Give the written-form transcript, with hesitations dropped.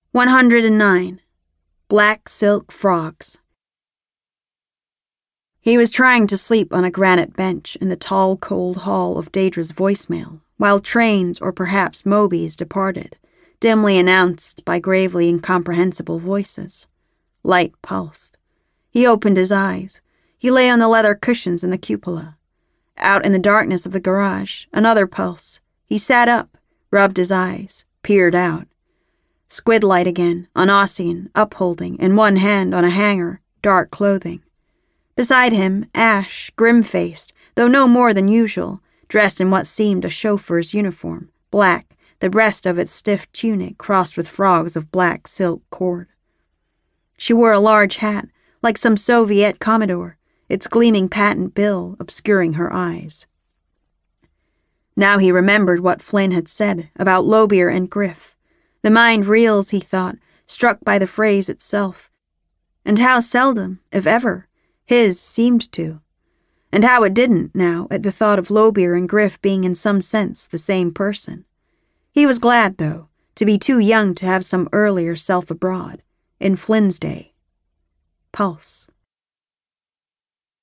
109. Black Silk Frogs. He was trying to sleep on a granite bench in the tall, cold hall of Daedra's voicemail, while trains or perhaps Mobies departed, dimly announced by gravely incomprehensible voices. Light pulsed. He opened his eyes. He lay on the leather cushions in the cupola. Out in the darkness of the garage, another pulse. He sat up, rubbed his eyes, peered out. Squid light again, on Ossian, upholding, in one hand on a hanger, dark clothing. Beside him, Ash, grim-faced, though no more than usual, dressed in what seemed a chauffeur's uniform, black, the breast of its stiff tunic crossed with frogs of black silk cord. She wore a large hat, like some Soviet commodore, its gleaming patent bill obscuring her eyes. Now he remembered what Flynn had said about Lobear and Griff. The mind reels, he thought, struck by the phrase itself. And how seldom, if ever, his seemed to. And how it didn't, now, at the thought of Lobear and Griff being in some sense the same person. He was glad, though, to be too young to have some earlier self abroad, in Flynn's day. Pulse.